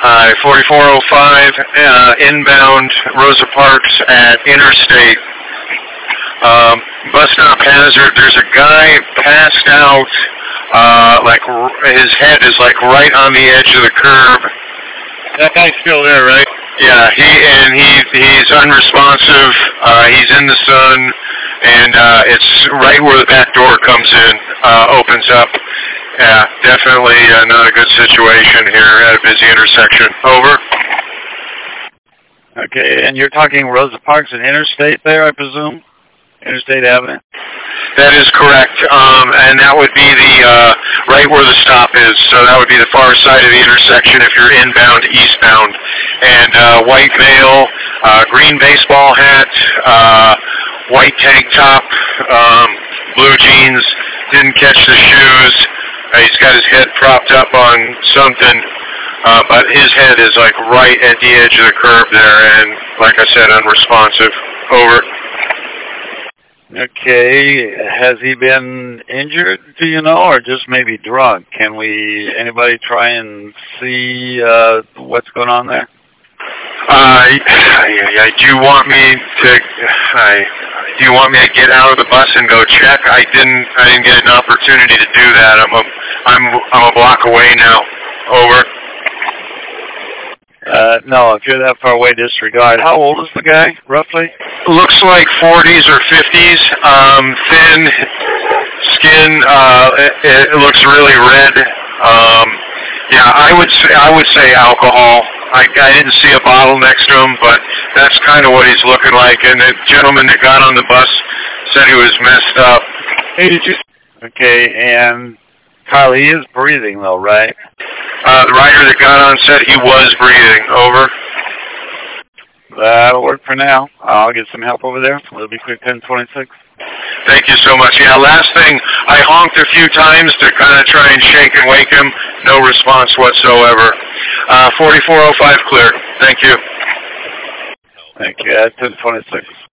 4405 inbound Rosa Parks at Interstate. Bus stop hazard. There's a guy passed out, like his head is like right on the edge of the curb. That guy's still there, right? Yeah, he's unresponsive. He's in the sun, and it's right where the back door comes in, opens up. Yeah, definitely not a good situation here at a busy intersection. Over. Okay, and you're talking Rosa Parks and Interstate there, I presume? Interstate Avenue? That is correct, and that would be the right where the stop is. So that would be the far side of the intersection if you're inbound, eastbound. And white male, green baseball hat, white tank top, blue jeans, didn't catch the shoes. He's got his head propped up on something, but his head is like right at the edge of the curb there, and like I said, unresponsive. Over. Okay, has he been injured, do you know, or just maybe drunk? Can anybody try and see what's going on there? Do you want me to get out of the bus and go check? I didn't get an opportunity to do that. I'm a block away now. Over. No, if you're that far away, disregard. How old is the guy, roughly? Looks like 40s or 50s. Thin skin. It looks really red. Yeah, I would say alcohol. I didn't see a bottle next to him, but that's kind of what he's looking like. And the gentleman that got on the bus said he was messed up. Hey, did you? Okay, and Kyle, he is breathing though, right? The rider that got on said he was breathing. Over. That'll work for now. I'll get some help over there. It'll be quick 10:26. Thank you so much. Yeah, last thing, I honked a few times to kind of try and shake and wake him. No response whatsoever. 4405 clear. Thank you. Thank you. 10:26.